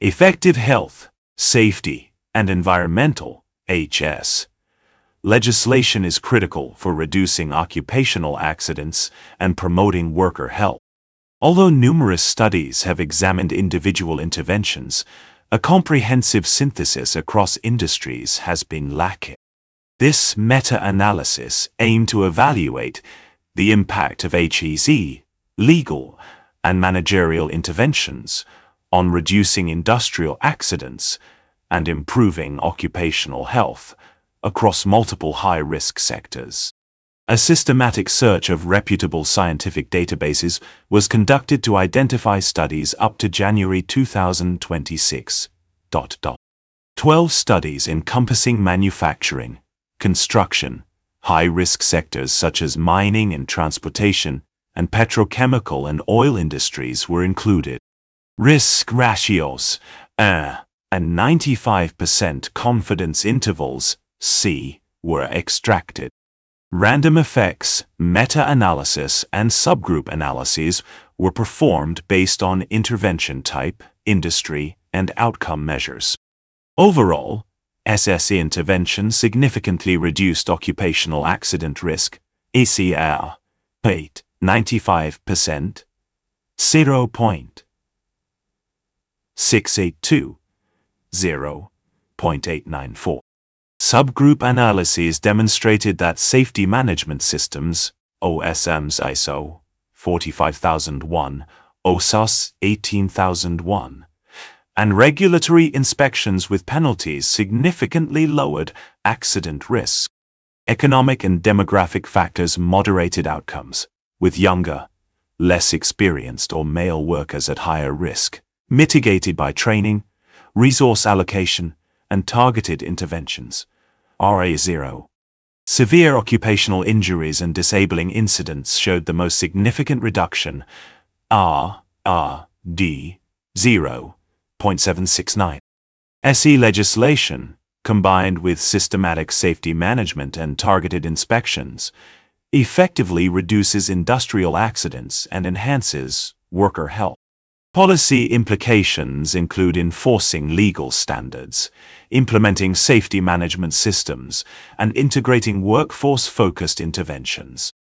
Effective health, safety, and environmental (HS) legislation is critical for reducing occupational accidents and promoting worker health. Although numerous studies have examined individual interventions, a comprehensive synthesis across industries has been lacking. This meta-analysis aimed to evaluate the impact of HEC, legal, and managerial interventions on reducing industrial accidents and improving occupational health across multiple high-risk sectors. A systematic search of reputable scientific databases was conducted to identify studies up to January 2026. 12 studies encompassing manufacturing, construction, high-risk sectors such as mining and transportation, and petrochemical and oil industries were included. Risk ratios, and 95% confidence intervals, C, were extracted. Random effects, meta-analysis, and subgroup analyses were performed based on intervention type, industry, and outcome measures. Overall, SSE intervention significantly reduced occupational accident risk, ACR, 95%, 0.682, 0.894. Subgroup analyses demonstrated that safety management systems, OSMs ISO 45001, OSAS 18001, and regulatory inspections with penalties significantly lowered accident risk. Economic and demographic factors moderated outcomes, with younger, less experienced or male workers at higher risk, mitigated by training, resource allocation, and targeted interventions. RA0. Severe occupational injuries and disabling incidents showed the most significant reduction, RRD 0.769. SE legislation, combined with systematic safety management and targeted inspections, effectively reduces industrial accidents and enhances worker health. Policy implications include enforcing legal standards, implementing safety management systems, and integrating workforce-focused interventions.